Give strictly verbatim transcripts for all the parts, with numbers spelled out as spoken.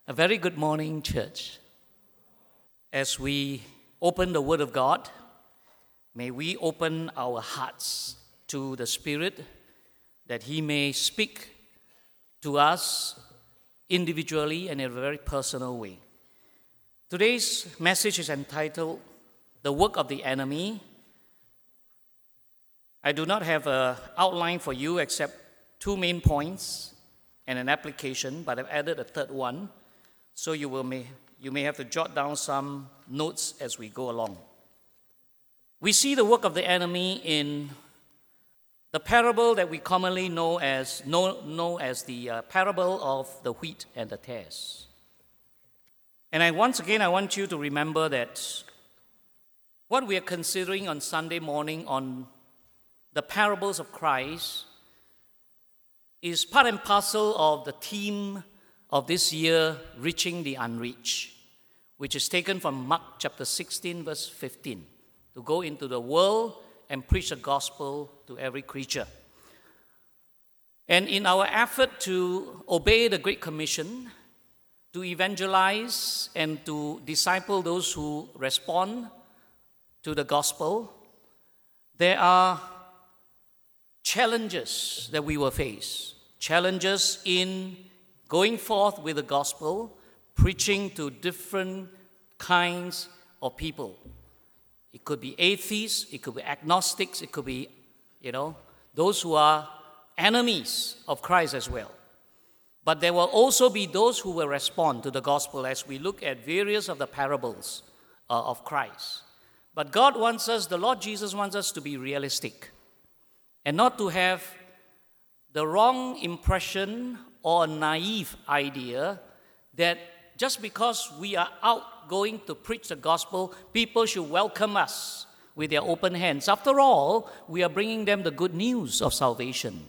A very good morning, church. As we open the Word of God, may we open our hearts to the Spirit that He may speak to us individually and in a very personal way. Today's message is entitled, The Work of the Enemy. I do not have an outline for you except two main points and an application, but I've added a third one. So you will may you may have to jot down some notes as we go along. We see the work of the enemy in the parable that we commonly know as know, know as the uh, parable of the wheat and the tares. And I once again I want you to remember that what we are considering on Sunday morning on the parables of Christ is part and parcel of the theme of this year, Reaching the Unreached, which is taken from Mark chapter sixteen, verse fifteen, to go into the world and preach the gospel to every creature. And in our effort to obey the Great Commission, to evangelize and to disciple those who respond to the gospel, there are challenges that we will face. Challenges in going forth with the gospel, preaching to different kinds of people. It could be atheists, it could be agnostics, it could be, you know, those who are enemies of Christ as well. But there will also be those who will respond to the gospel as we look at various of the parables uh, of Christ. But God wants us, the Lord Jesus wants us to be realistic and not to have the wrong impression or a naive idea that just because we are out going to preach the gospel, people should welcome us with their open hands. After all, we are bringing them the good news of salvation.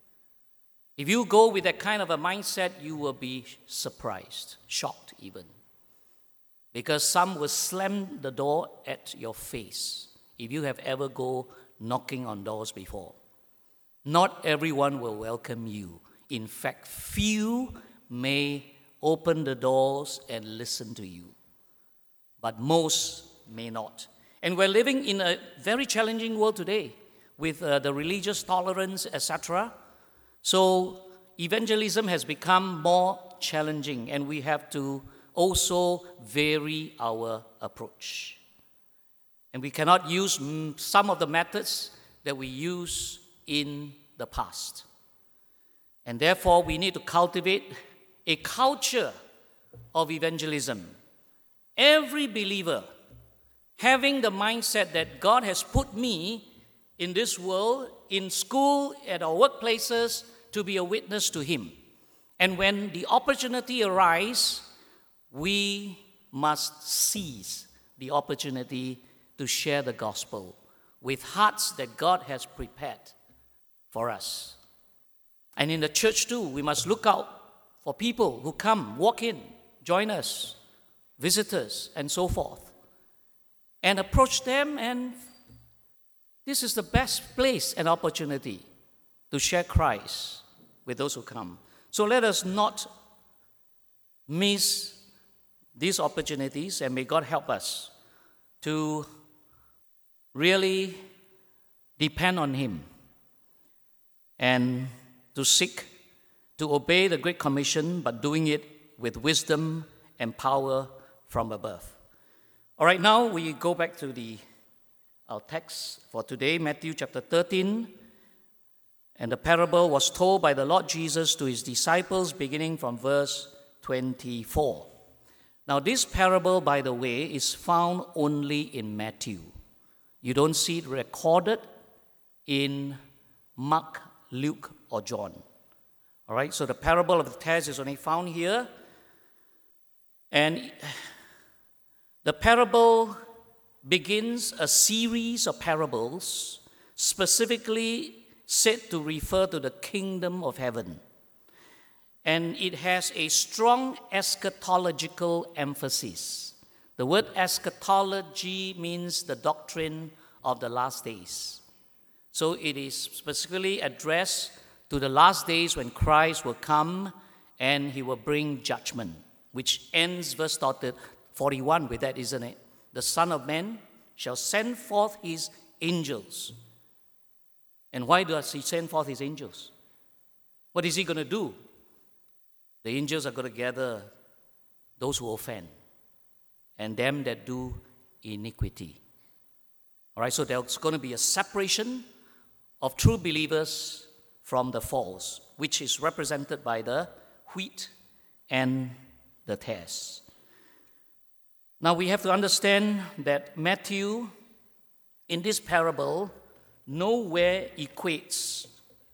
If you go with that kind of a mindset, you will be surprised, shocked even. Because some will slam the door at your face if you have ever go knocking on doors before. Not everyone will welcome you. In fact, few may open the doors and listen to you, but most may not. And we're living in a very challenging world today with uh, the religious tolerance, et cetera. So evangelism has become more challenging, and we have to also vary our approach. And we cannot use mm, some of the methods that we use in the past. And therefore, we need to cultivate a culture of evangelism. Every believer having the mindset that God has put me in this world, in school, at our workplaces, to be a witness to Him. And when the opportunity arises, we must seize the opportunity to share the gospel with hearts that God has prepared for us. And in the church too, we must look out for people who come, walk in, join us, visitors, and so forth. And approach them, and this is the best place and opportunity to share Christ with those who come. So let us not miss these opportunities, and may God help us to really depend on Him and to seek to obey the Great Commission, but doing it with wisdom and power from above. All right, now we go back to the our text for today, Matthew chapter thirteen. And the parable was told by the Lord Jesus to His disciples, beginning from verse twenty-four. Now, this parable, by the way, is found only in Matthew. You don't see it recorded in Mark, Luke, or John. All right, so the parable of the tares is only found here. And the parable begins a series of parables specifically said to refer to the kingdom of heaven. And it has a strong eschatological emphasis. The word eschatology means the doctrine of the last days. So it is specifically addressed to the last days when Christ will come and He will bring judgment which ends verse forty-one with that, isn't it? The Son of Man shall send forth his angels. And why does he send forth his angels? What is he going to do? The angels are going to gather those who offend and them that do iniquity. All right, so there's going to be a separation of true believers from the false, which is represented by the wheat and the tares. Now we have to understand that Matthew, in this parable, nowhere equates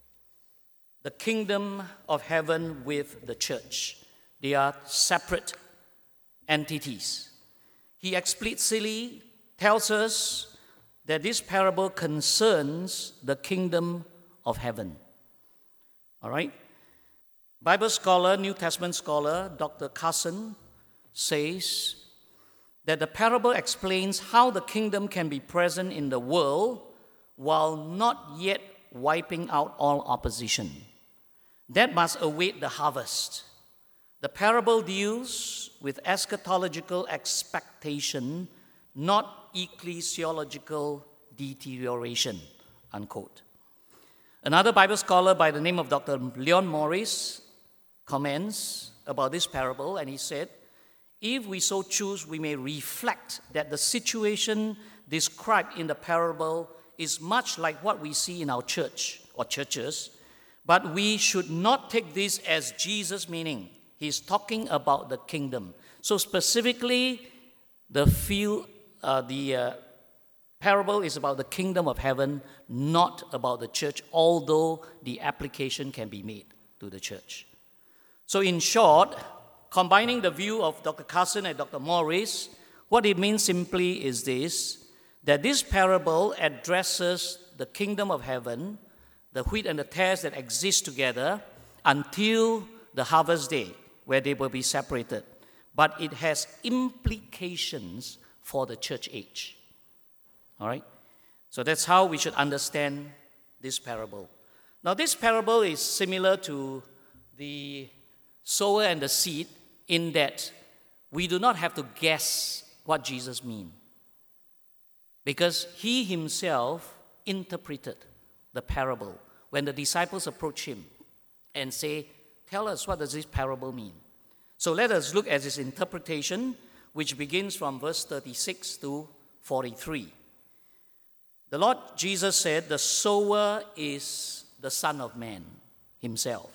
the kingdom of heaven with the church. They are separate entities. He explicitly tells us that this parable concerns the kingdom of heaven. All right? Bible scholar, New Testament scholar, Doctor Carson says that the parable explains how the kingdom can be present in the world while not yet wiping out all opposition. That must await the harvest. The parable deals with eschatological expectation, not ecclesiological deterioration, unquote. Another Bible scholar by the name of Doctor Leon Morris comments about this parable, and he said, if we so choose, we may reflect that the situation described in the parable is much like what we see in our church or churches, but we should not take this as Jesus' meaning. He's talking about the kingdom. So specifically, the field, uh, the uh, parable is about the kingdom of heaven, not about the church, although the application can be made to the church. So in short, combining the view of Doctor Carson and Doctor Morris, what it means simply is this, that this parable addresses the kingdom of heaven, the wheat and the tares that exist together until the harvest day, where they will be separated. But it has implications for the church age. All right? So that's how we should understand this parable. Now, this parable is similar to the sower and the seed in that we do not have to guess what Jesus means, because he himself interpreted the parable when the disciples approach him and say, tell us, what does this parable mean? So let us look at his interpretation, which begins from verse thirty-six to forty-three. The Lord Jesus said, the sower is the Son of Man himself.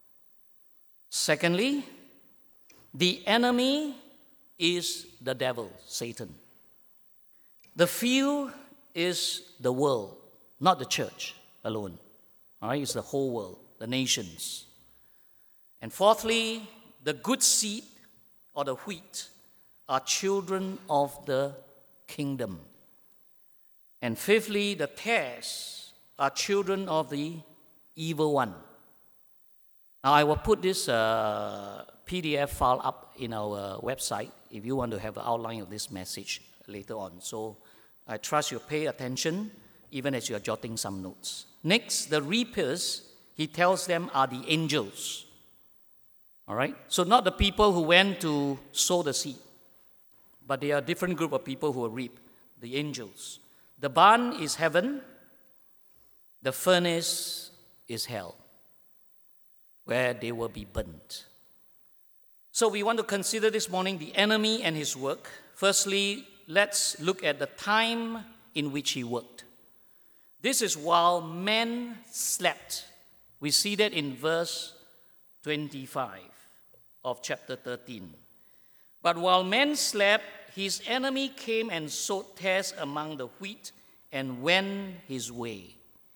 Secondly, the enemy is the devil, Satan. The field is the world, not the church alone. All right, it's the whole world, the nations. And fourthly, the good seed or the wheat are children of the kingdom. And fifthly, the tares are children of the evil one. Now, I will put this uh, P D F file up in our website if you want to have an outline of this message later on. So I trust you pay attention even as you are jotting some notes. Next, the reapers, he tells them, are the angels. All right? So not the people who went to sow the seed, but they are a different group of people who will reap, the angels. The barn is heaven, the furnace is hell, where they will be burnt. So we want to consider this morning the enemy and his work. Firstly, let's look at the time in which he worked. This is while men slept. We see that in verse twenty-five of chapter thirteen. But while men slept, his enemy came and sowed tares among the wheat and went his way.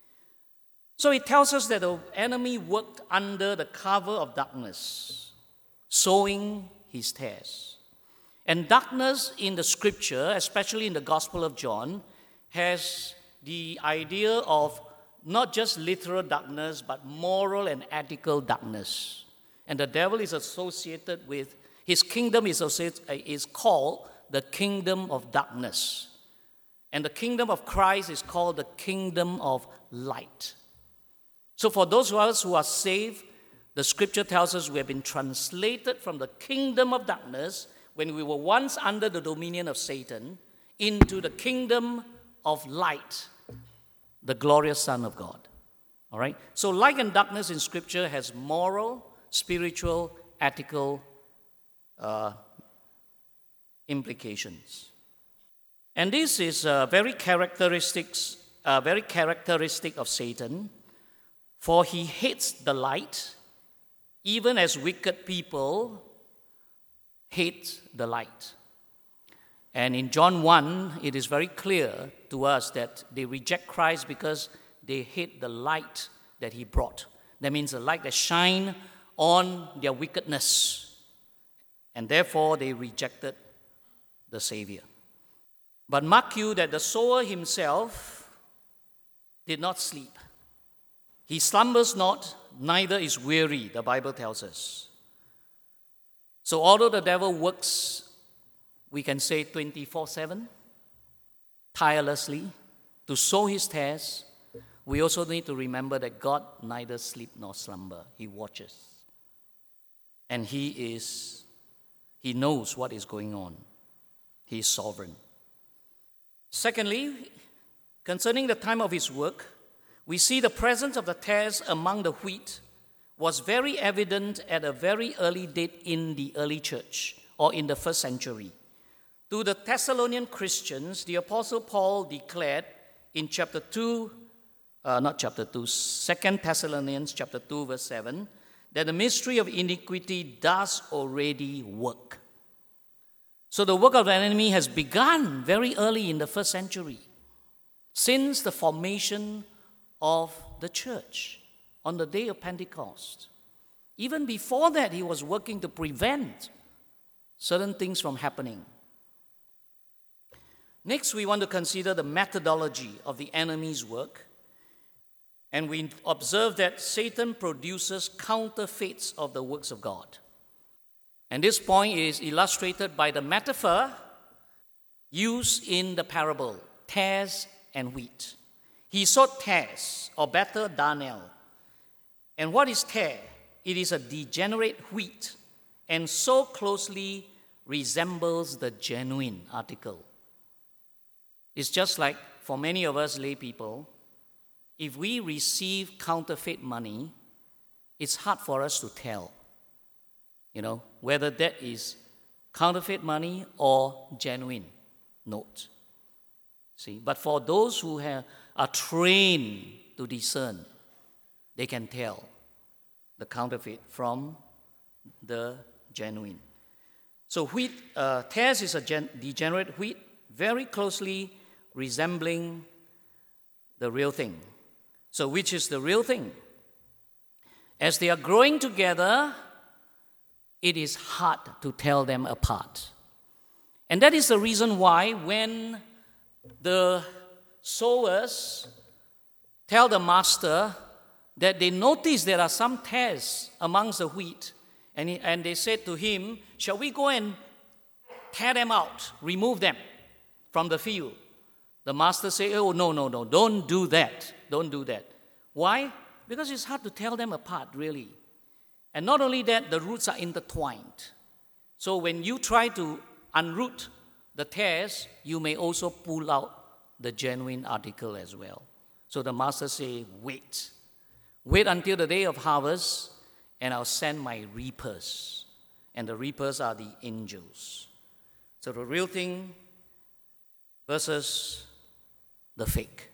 So it tells us that the enemy worked under the cover of darkness, sowing his tares. And darkness in the scripture, especially in the Gospel of John, has the idea of not just literal darkness, but moral and ethical darkness. And the devil is associated with, his kingdom is, is called the kingdom of darkness. And the kingdom of Christ is called the kingdom of light. So for those of us who are saved, The scripture tells us we have been translated from the kingdom of darkness, when we were once under the dominion of Satan, into the kingdom of light, the glorious Son of God. All right? So light and darkness in scripture has moral, spiritual, ethical uh, implications. And this is uh, very characteristics, uh, very characteristic of Satan, for he hates the light, even as wicked people hate the light. And in John one, it is very clear to us that they reject Christ because they hate the light that he brought. That means the light that shine on their wickedness. And therefore, they rejected the Savior. But mark you that the sower himself did not sleep. He slumbers not, neither is weary, the Bible tells us. So although the devil works, we can say twenty-four seven, tirelessly, to sow his tares, we also need to remember that God neither sleep nor slumber. He watches. And he is, he knows what is going on. He is sovereign. Secondly, concerning the time of his work, we see the presence of the tares among the wheat was very evident at a very early date in the early church, or in the first century. To the Thessalonian Christians, the Apostle Paul declared in chapter two, uh, not chapter two, Second Thessalonians chapter two, verse seven, that the mystery of iniquity does already work. So the work of the enemy has begun very early in the first century, since the formation of the church on the day of Pentecost. Even before that, he was working to prevent certain things from happening. Next, we want to consider the methodology of the enemy's work. And we observe that Satan produces counterfeits of the works of God. And this point is illustrated by the metaphor used in the parable, tares and wheat. He sowed tares, or better, darnel. And what is tare? It is a degenerate wheat, and so closely resembles the genuine article. It's just like for many of us lay people, if we receive counterfeit money, it's hard for us to tell, you know, whether that is counterfeit money or genuine note. See, but for those who have, are trained to discern, they can tell the counterfeit from the genuine. So wheat, uh, tares is a gen- degenerate wheat, very closely resembling the real thing. So which is the real thing? As they are growing together, it is hard to tell them apart. And that is the reason why when the sowers tell the master that they notice there are some tares amongst the wheat, and, he, and they said to him, shall we go and tear them out, remove them from the field? The master said, oh, no, no, no, don't do that. Don't do that. Why? Because it's hard to tell them apart, really. And not only that, the roots are intertwined. So when you try to unroot the tares, you may also pull out the genuine article as well. So the master said, wait. Wait until the day of harvest, and I'll send my reapers. And the reapers are the angels. So the real thing versus the fake.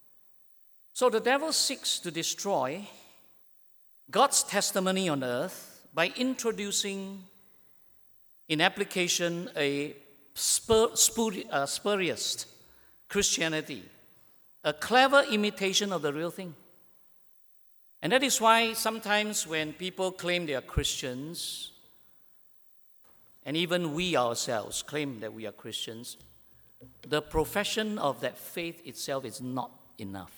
So the devil seeks to destroy God's testimony on earth by introducing in application a spur, spur, uh, spurious Christianity, a clever imitation of the real thing. And that is why sometimes when people claim they are Christians, and even we ourselves claim that we are Christians, the profession of that faith itself is not enough.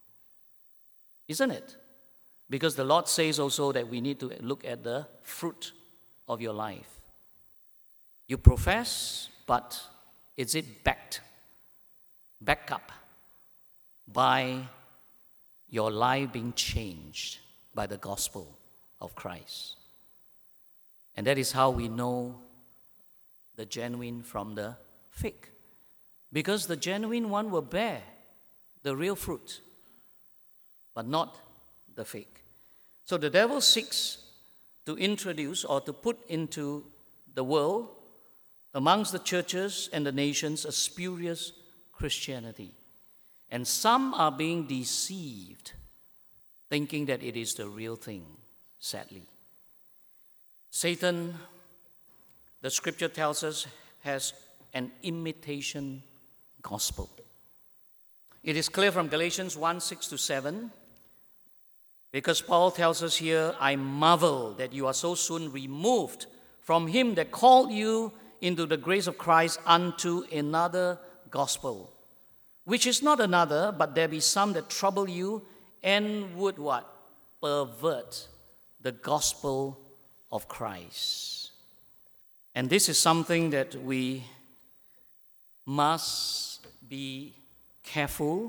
Isn't it? Because the Lord says also that we need to look at the fruit of your life. You profess, but is it backed, backed up by your life being changed by the gospel of Christ. And that is how we know the genuine from the fake. Because the genuine one will bear the real fruit, but not the fake. So the devil seeks to introduce or to put into the world, amongst the churches and the nations, a spurious Christianity. And some are being deceived, thinking that it is the real thing, sadly. Satan, the scripture tells us, has an imitation gospel. It is clear from Galatians one, six to seven, because Paul tells us here, I marvel that you are so soon removed from him that called you into the grace of Christ unto another gospel, which is not another, but there be some that trouble you and would what? Pervert the gospel of Christ. And this is something that we must be careful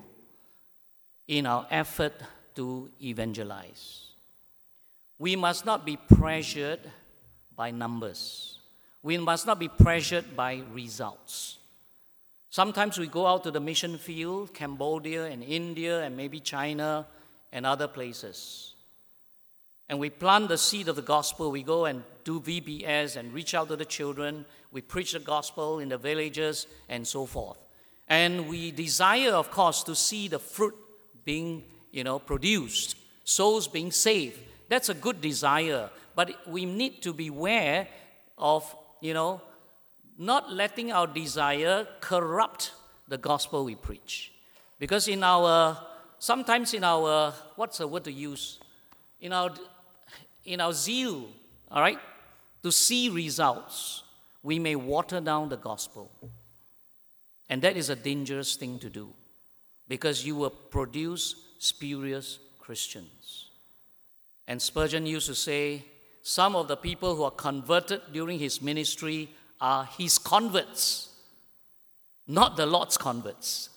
in our effort to evangelize. We must not be pressured by numbers. We must not be pressured by results. Sometimes we go out to the mission field, Cambodia and India and maybe China and other places. And we plant the seed of the gospel. We go and do V B S and reach out to the children. We preach the gospel in the villages and so forth. And we desire, of course, to see the fruit being, you know, produced, souls being saved. That's a good desire. But we need to beware of, you know, not letting our desire corrupt the gospel we preach. Because in our, sometimes in our, what's the word to use? In our, in our zeal, all right, to see results, we may water down the gospel. And that is a dangerous thing to do, because you will produce spurious Christians. And Spurgeon used to say, some of the people who are converted during his ministry are his converts, not the Lord's converts.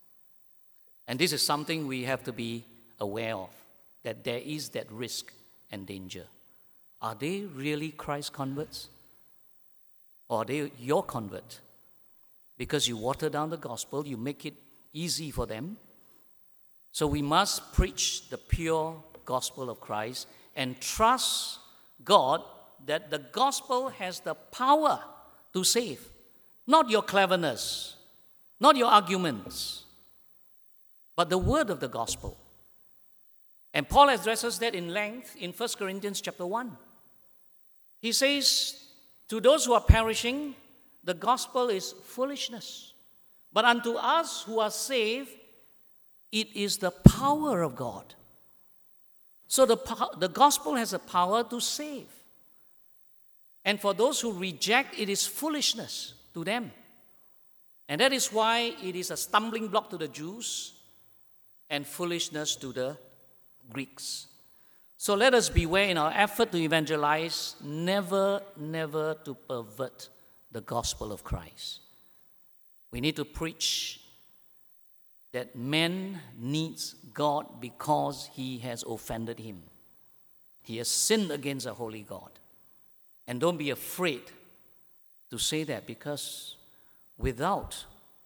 And this is something we have to be aware of, that there is that risk and danger. Are they really Christ converts? Or are they your convert? Because you water down the gospel, you make it easy for them. So we must preach the pure gospel of Christ and trust God that the gospel has the power to save. Not your cleverness, not your arguments, but the word of the gospel. And Paul addresses that in length in First Corinthians chapter one. He says, to those who are perishing, the gospel is foolishness. But unto us who are saved, it is the power of God. So the, the gospel has a power to save. And for those who reject, it is foolishness to them. And that is why it is a stumbling block to the Jews and foolishness to the Greeks. So let us beware in our effort to evangelize, never, never to pervert the gospel of Christ. We need to preach that man needs God because he has offended him. He has sinned against a holy God. And don't be afraid to say that, because without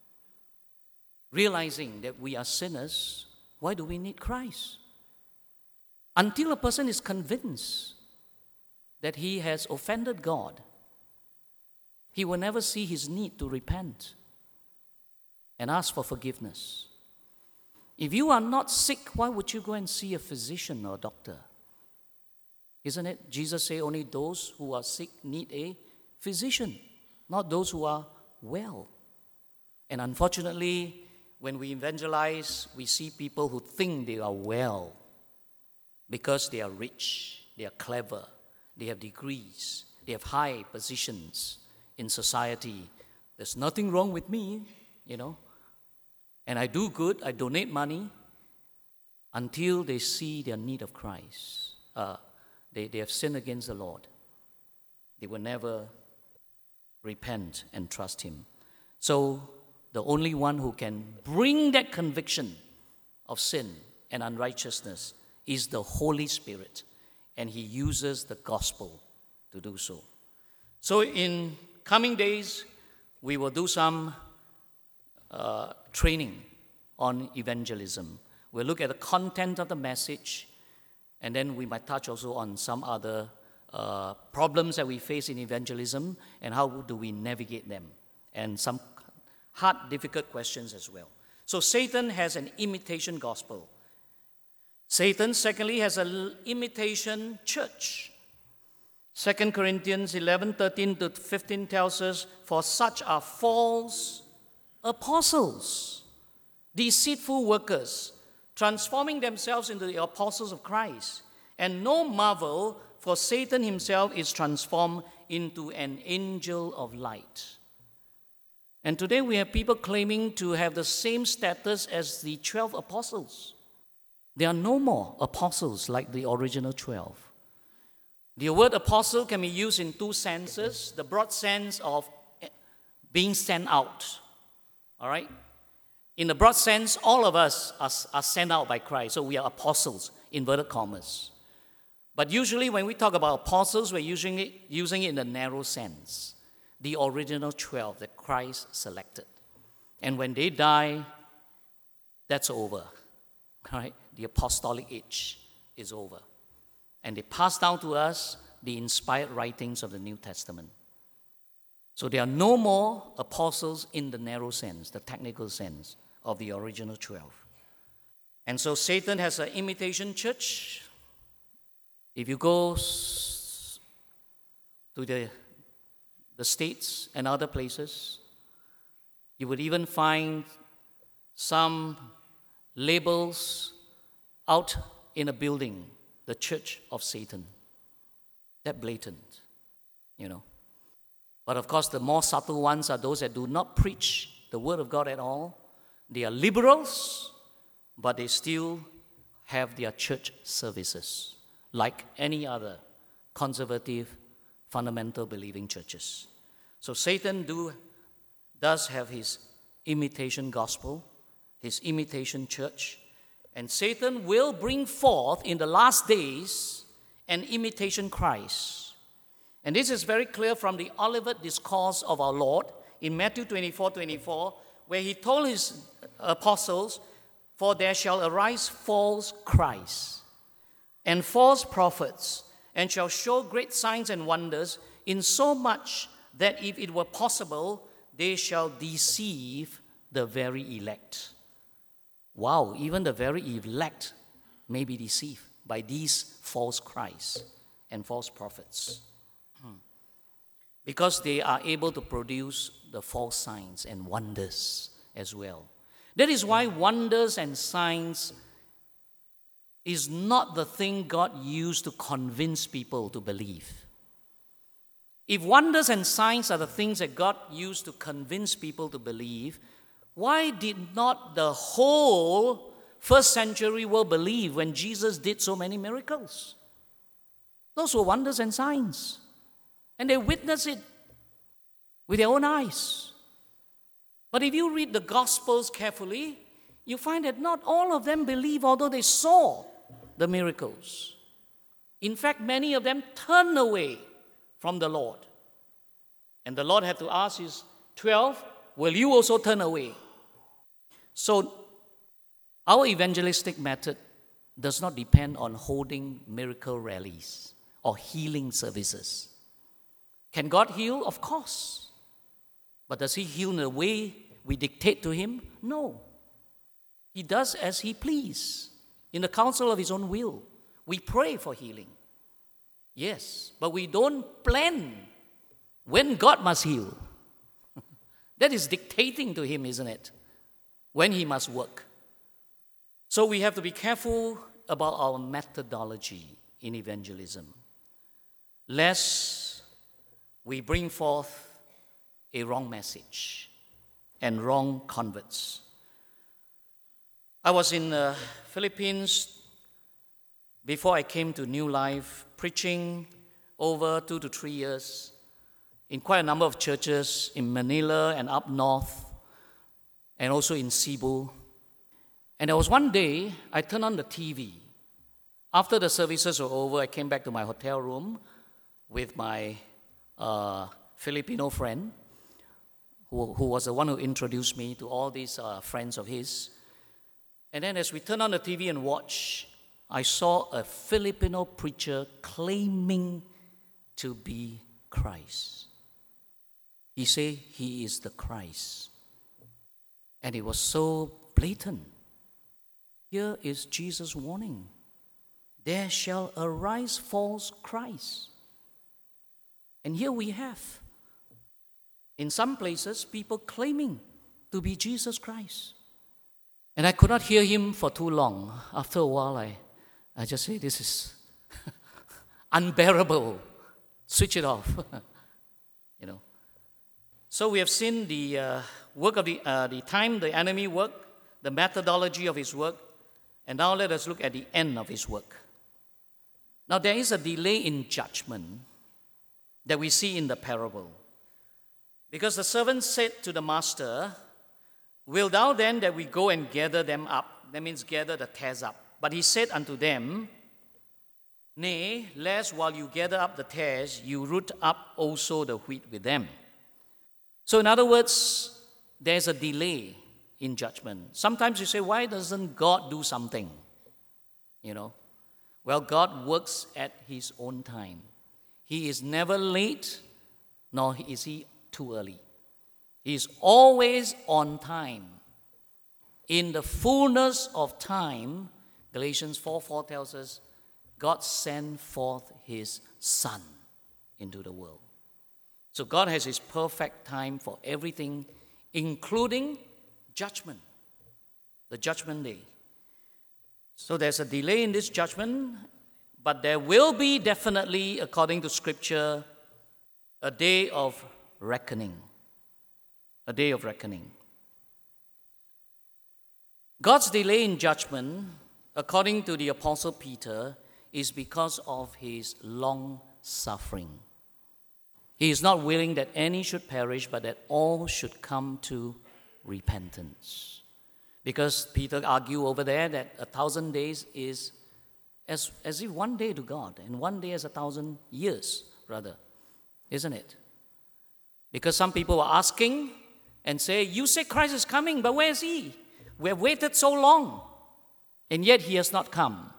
realizing that we are sinners, why do we need Christ? Until a person is convinced that he has offended God, he will never see his need to repent and ask for forgiveness. If you are not sick, why would you go and see a physician or a doctor? Isn't it? Jesus said only those who are sick need a physician, not those who are well. And unfortunately, when we evangelize, we see people who think they are well because they are rich, they are clever, they have degrees, they have high positions in society. There's nothing wrong with me, you know. And I do good, I donate money, until they see their need of Christ. Uh, they, they have sinned against the Lord. They will never repent and trust Him. So the only one who can bring that conviction of sin and unrighteousness is the Holy Spirit. and he uses the gospel to do so. So in coming days, we will do some uh, training on evangelism. We'll look at the content of the message, and then we might touch also on some other uh, problems that we face in evangelism and how do we navigate them, and some hard, difficult questions as well. So Satan has an imitation gospel. Satan, secondly, has an imitation church. Second Corinthians eleven, thirteen to fifteen tells us, "For such are false apostles, deceitful workers, transforming themselves into the apostles of Christ. And no marvel, for Satan himself is transformed into an angel of light." And today we have people claiming to have the same status as the twelve apostles. There are no more apostles like the original twelve. The word apostle can be used in two senses. The broad sense of being sent out. All right? In the broad sense, all of us are, are sent out by Christ. So we are apostles, inverted commas. But usually when we talk about apostles, we're using it, using it in the narrow sense. The original twelve that Christ selected. And when they die, that's over. All right? The apostolic age is over. And they pass down to us the inspired writings of the New Testament. So there are no more apostles in the narrow sense, the technical sense of the original twelve. And so Satan has an imitation church. If you go to the, the States and other places, you would even find some labels out in a building, the Church of Satan. That blatant, you know. But of course, the more subtle ones are those that do not preach the Word of God at all. They are liberals, but they still have their church services, like any other conservative, fundamental believing churches. So Satan do, does have his imitation gospel, his imitation church, and Satan will bring forth in the last days an imitation Christ. And this is very clear from the Olivet Discourse of our Lord in Matthew twenty-four twenty-four, where he told his apostles, "For there shall arise false Christs and false prophets, and shall show great signs and wonders, insomuch that if it were possible, they shall deceive the very elect." Wow, even the very elect may be deceived by these false Christs and false prophets. Because they are able to produce the false signs and wonders as well. That is why wonders and signs is not the thing God used to convince people to believe. If wonders and signs are the things that God used to convince people to believe, why did not the whole first century world believe when Jesus did so many miracles? Those were wonders and signs. And they witnessed it with their own eyes. But if you read the Gospels carefully, you find that not all of them believe, although they saw the miracles. In fact, many of them turned away from the Lord. And the Lord had to ask his twelve, "Will you also turn away?" So, our evangelistic method does not depend on holding miracle rallies or healing services. Can God heal? Of course. But does he heal in the way we dictate to him? No. He does as he please, in the counsel of his own will. We pray for healing. Yes, but we don't plan when God must heal. That is dictating to him, isn't it? When he must work. So we have to be careful about our methodology in evangelism, lest we bring forth a wrong message and wrong converts. I was in the Philippines before I came to New Life, preaching over two to three years in quite a number of churches in Manila and up north, and also in Cebu. And there was one day, I turned on the T V, After the services were over, I came back to my hotel room with my uh, Filipino friend, who, who was the one who introduced me to all these uh, friends of his. And then as we turned on the T V and watched, I saw a Filipino preacher claiming to be Christ. He said he is the Christ. And it was so blatant. Here is Jesus' warning. There shall arise false Christs. And here we have, in some places, people claiming to be Jesus Christ. And I could not hear him for too long. After a while, I, I just say, this is unbearable. Switch it off. You know. So we have seen the uh, work of the, uh, the time the enemy worked, the methodology of his work, and now let us look at the end of his work. Now there is a delay in judgment that we see in the parable. Because the servant said to the master, will thou then that we go and gather them up? That means gather the tares up. But he said unto them, nay, lest while you gather up the tares, you root up also the wheat with them. So in other words, there's a delay in judgment. Sometimes you say, why doesn't God do something? You know, well, God works at his own time. He is never late, nor is he too early. He is always on time. In the fullness of time, Galatians four four tells us, God sent forth his Son into the world. So God has his perfect time for everything, including judgment, the judgment day. So there's a delay in this judgment, but there will be definitely, according to Scripture, a day of reckoning. A day of reckoning. God's delay in judgment, according to the Apostle Peter, is because of his long suffering. He is not willing that any should perish, but that all should come to repentance. Because Peter argued over there that a thousand days is as, as if one day to God, and one day as a thousand years, rather. Isn't it? Because some people were asking and say, you say Christ is coming, but where is he? We have waited so long, and yet he has not come.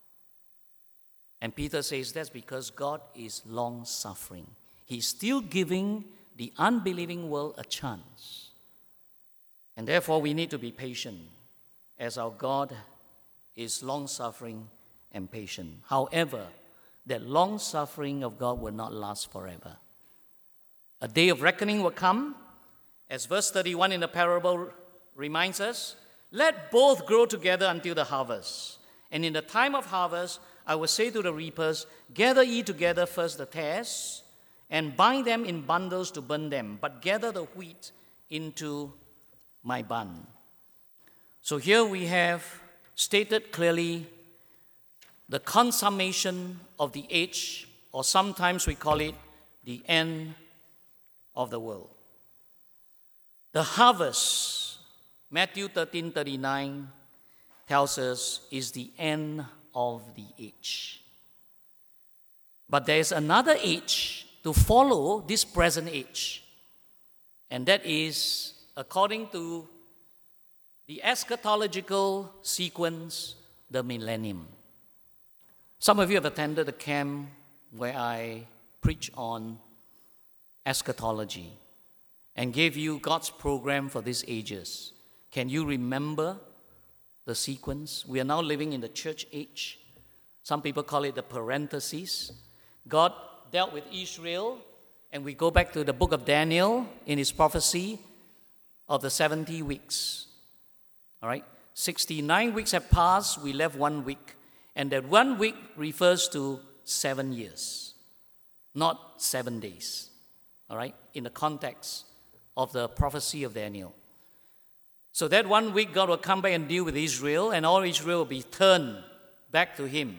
And Peter says that's because God is long-suffering. He's still giving the unbelieving world a chance. And therefore, we need to be patient, as our God is long-suffering and patient. However, that long-suffering of God will not last forever. A day of reckoning will come, as verse thirty-one in the parable reminds us, let both grow together until the harvest. And in the time of harvest, I will say to the reapers, gather ye together first the tares, and bind them in bundles to burn them, but gather the wheat into my barn. So here we have stated clearly the consummation of the age, or sometimes we call it the end of the world. The harvest, Matthew thirteen thirty-nine tells us, is the end of the age. But there is another age to follow this present age, and that is, according to the eschatological sequence, the millennium. Some of you have attended a camp where I preach on eschatology and gave you God's program for these ages. Can you remember the sequence? We are now living in the church age. Some people call it the parentheses. God dealt with Israel, and we go back to the book of Daniel in his prophecy of the seventy weeks. All right? sixty-nine weeks have passed, we left one week. And that one week refers to seven years, not seven days. All right? In the context of the prophecy of Daniel. So that one week, God will come back and deal with Israel, and all Israel will be turned back to him.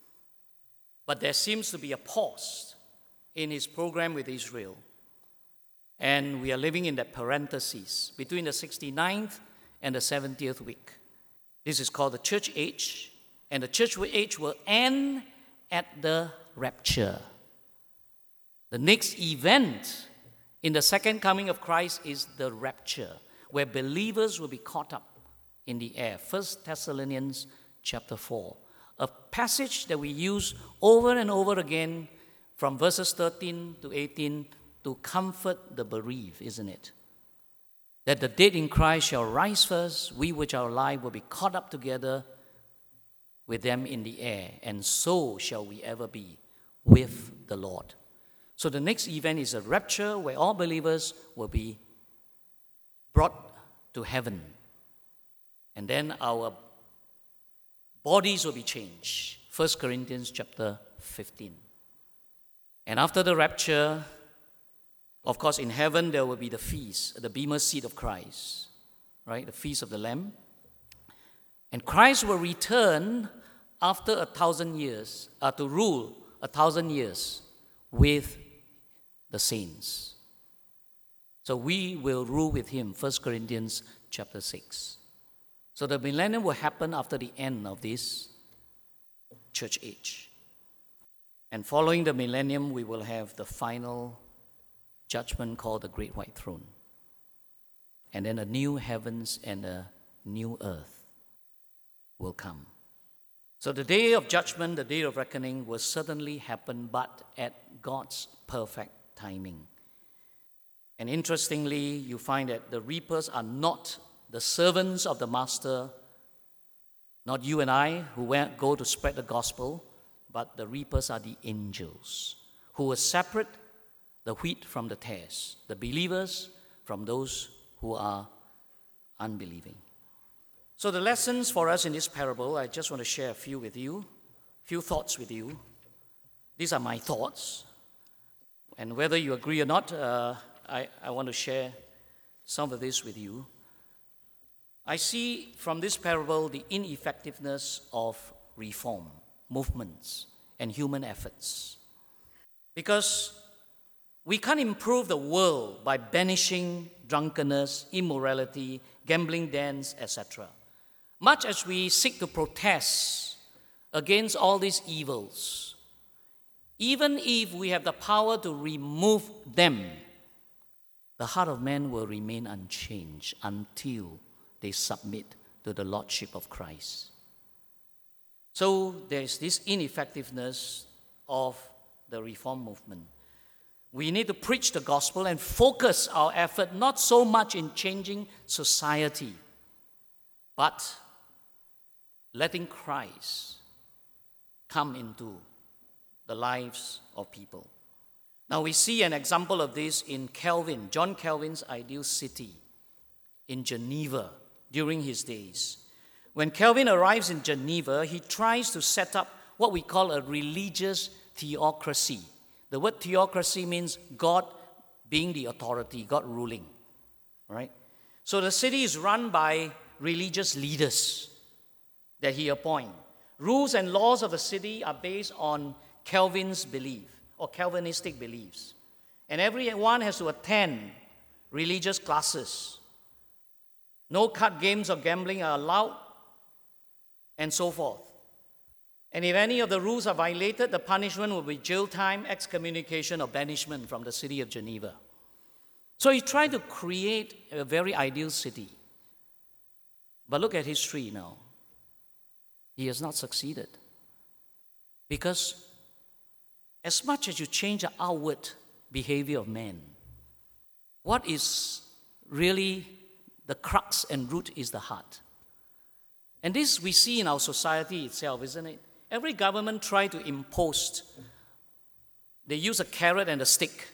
But there seems to be a pause in his program with Israel. And we are living in that parenthesis between the sixty-ninth and the seventieth week. This is called the church age, And the church age will end at the rapture. The next event in the second coming of Christ is the rapture, where believers will be caught up in the air. First Thessalonians chapter four, a passage that we use over and over again from verses thirteen to eighteen to comfort the bereaved, isn't it? That the dead in Christ shall rise first, we which are alive will be caught up together with them in the air, and so shall we ever be with the Lord. So the next event is a rapture where all believers will be brought to heaven. And then our bodies will be changed. First Corinthians chapter fifteen. And after the rapture, of course, in heaven there will be the feast, the Bema seat of Christ, right? The feast of the Lamb. And Christ will return after a thousand years, uh, to rule a thousand years with the saints. So we will rule with him, First Corinthians chapter six. So the millennium will happen after the end of this church age. And following the millennium, we will have the final judgment called the Great White Throne. And then a new heavens and a new earth will come. So the day of judgment, the day of reckoning will certainly happen, but at God's perfect timing. And interestingly, you find that the reapers are not the servants of the master, not you and I who went, go to spread the gospel, but the reapers are the angels who will separate the wheat from the tares, the believers from those who are unbelieving. So the lessons for us in this parable, I just want to share a few with you, a few thoughts with you. These are my thoughts. And whether you agree or not, uh, I, I want to share some of this with you. I see from this parable the ineffectiveness of reform, movements, and human efforts. Because we can't improve the world by banishing drunkenness, immorality, gambling dens, et cetera. Much as we seek to protest against all these evils, even if we have the power to remove them, the heart of man will remain unchanged until they submit to the Lordship of Christ. So there is this ineffectiveness of the reform movement. We need to preach the gospel and focus our effort not so much in changing society, but letting Christ come into the lives of people. Now we see an example of this in Calvin, John Calvin's ideal city in Geneva during his days. When Calvin arrives in Geneva, he tries to set up what we call a religious theocracy. The word theocracy means God being the authority, God ruling, right? So the city is run by religious leaders that he appoints. Rules and laws of the city are based on Calvin's belief or Calvinistic beliefs. And everyone has to attend religious classes. No card games or gambling are allowed, and so forth. And if any of the rules are violated, the punishment will be jail time, excommunication, or banishment from the city of Geneva. So he tried to create a very ideal city. But look at history now. He has not succeeded. Because as much as you change the outward behavior of man, what is really the crux and root is the heart. And this we see in our society itself, isn't it? Every government tries to impose. They use a carrot and a stick.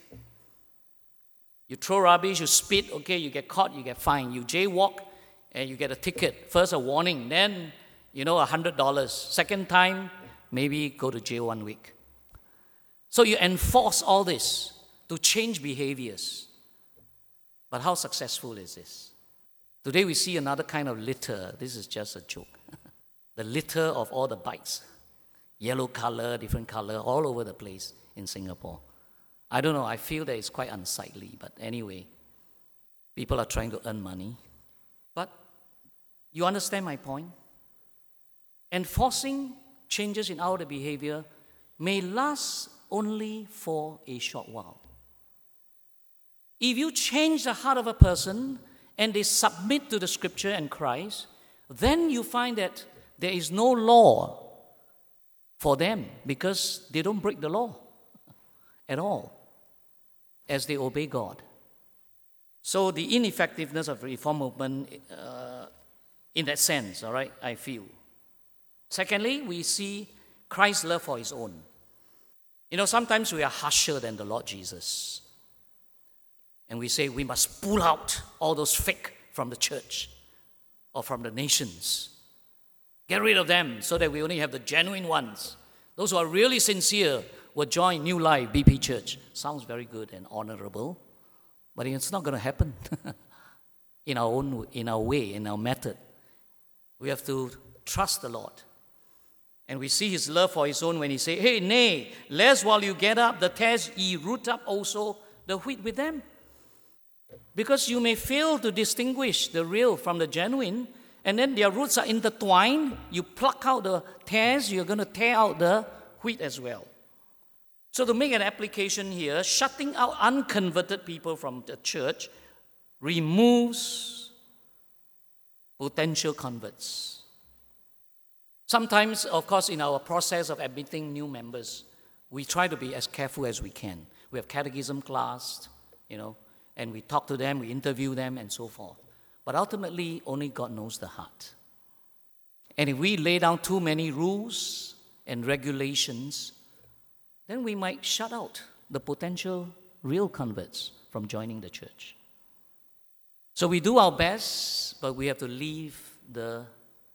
You throw rubbish, you spit, okay, you get caught, you get fined. You jaywalk, and you get a ticket. First a warning, then, you know, one hundred dollars. Second time, maybe go to jail one week. So you enforce all this to change behaviors. But how successful is this? Today we see another kind of litter. This is just a joke. The litter of all the bikes. Yellow color, different color, all over the place in Singapore. I don't know, I feel that it's quite unsightly, but anyway, people are trying to earn money. But you understand my point? enforcing changes in our behavior may last only for a short while. If you change the heart of a person and they submit to the Scripture and Christ, then you find that there is no law for them because they don't break the law at all as they obey God. So the ineffectiveness of the Reform movement uh, in that sense, all right, I feel. Secondly, we see Christ's love for his own. You know, sometimes we are harsher than the Lord Jesus. And we say we must pull out all those fake from the church or from the nations. Get rid of them so that we only have the genuine ones. Those who are really sincere will join New Life B P Church. Sounds very good and honorable, but it's not going to happen in our own, in our way, in our method. We have to trust the Lord. And we see his love for his own when he says, hey, nay, lest while you get up the tares, ye root up also the wheat with them. Because you may fail to distinguish the real from the genuine, and then their roots are intertwined. You pluck out the tares, you're going to tear out the wheat as well. So to make an application here, shutting out unconverted people from the church removes potential converts. Sometimes, of course, in our process of admitting new members, we try to be as careful as we can. We have catechism class, you know, and we talk to them, we interview them, and so forth. But ultimately, only God knows the heart. And if we lay down too many rules and regulations, then we might shut out the potential real converts from joining the church. So we do our best, but we have to leave the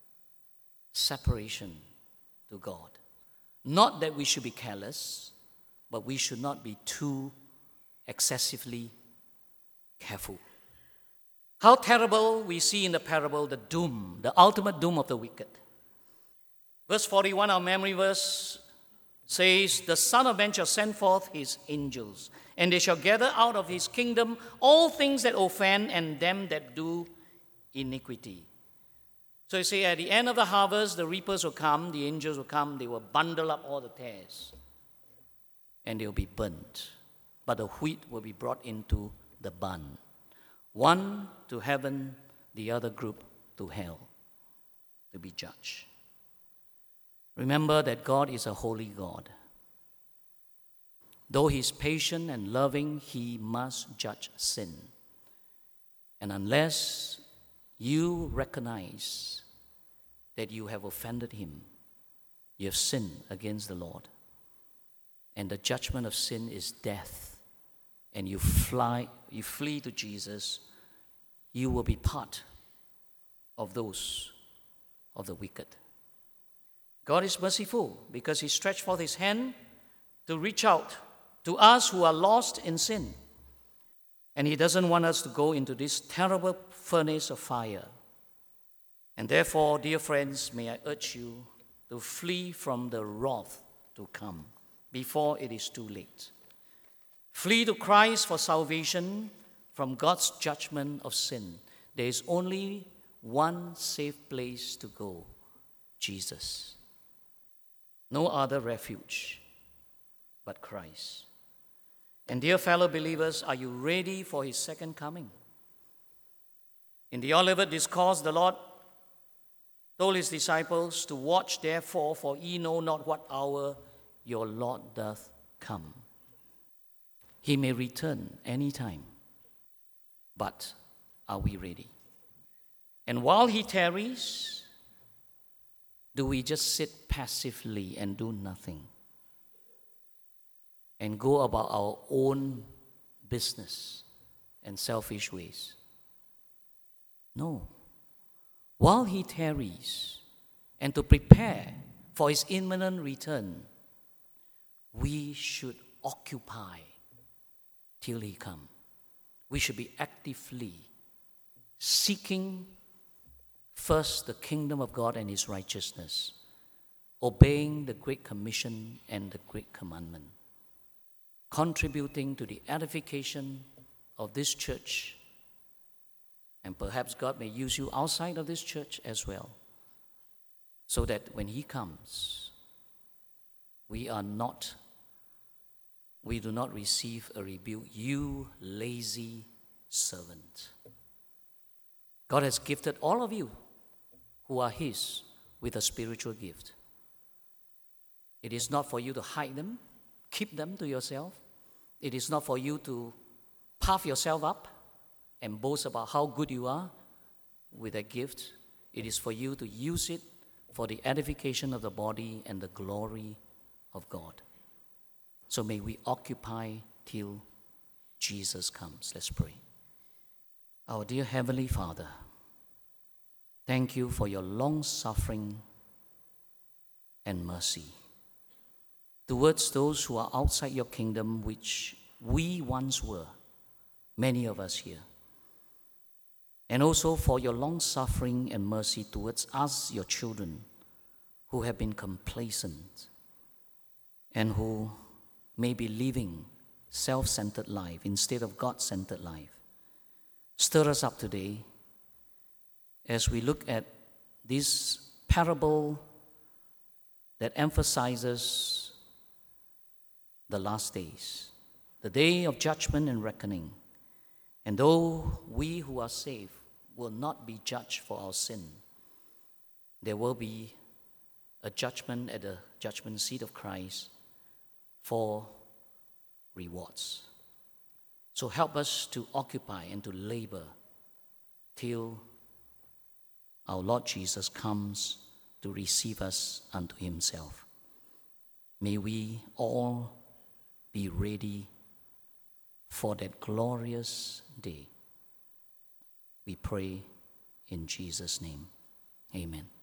separation to God. Not that we should be careless, but we should not be too excessively careful. How terrible we see in the parable the doom, the ultimate doom of the wicked. Verse forty-one, our memory verse, says, the Son of Man shall send forth his angels, and they shall gather out of his kingdom all things that offend and them that do iniquity. So you see, at the end of the harvest, the reapers will come, the angels will come, they will bundle up all the tares, and they will be burnt. But the wheat will be brought into the barn. One to heaven, the other group to hell, to be judged. Remember that God is a holy God. Though he is patient and loving, he must judge sin. And unless you recognize that you have offended him, you have sinned against the Lord. And the judgment of sin is death. And you fly, you flee to Jesus, you will be part of those of the wicked. God is merciful because he stretched forth his hand to reach out to us who are lost in sin. And he doesn't want us to go into this terrible furnace of fire. And therefore, dear friends, may I urge you to flee from the wrath to come before it is too late. Flee to Christ for salvation from God's judgment of sin. There is only one safe place to go, Jesus. No other refuge but Christ. And dear fellow believers, are you ready for his second coming? In the Olivet Discourse, the Lord told his disciples to watch therefore, for ye know not what hour your Lord doth come. He may return any time, but are we ready? And while he tarries, do we just sit passively and do nothing and go about our own business and selfish ways? No. While he tarries and to prepare for his imminent return, we should occupy till he come. We should be actively seeking first the kingdom of God and his righteousness, obeying the Great Commission and the Great Commandment, contributing to the edification of this church, and perhaps God may use you outside of this church as well, so that when he comes, we are not, we do not receive a rebuke, you lazy servant. God has gifted all of you who are his with a spiritual gift. It is not for you to hide them, keep them to yourself. It is not for you to puff yourself up and boast about how good you are with that gift. It is for you to use it for the edification of the body and the glory of God. So may we occupy till Jesus comes. Let's pray. Our dear Heavenly Father, thank you for your long-suffering and mercy towards those who are outside your kingdom, which we once were, many of us here. And also for your long-suffering and mercy towards us, your children, who have been complacent and who may be living self-centered life instead of God-centered life. Stir us up today as we look at this parable that emphasizes the last days, the day of judgment and reckoning. And though we who are saved will not be judged for our sin, there will be a judgment at the judgment seat of Christ for rewards. So help us to occupy and to labor till our Lord Jesus comes to receive us unto himself. May we all be ready for that glorious day. We pray in Jesus' name. Amen.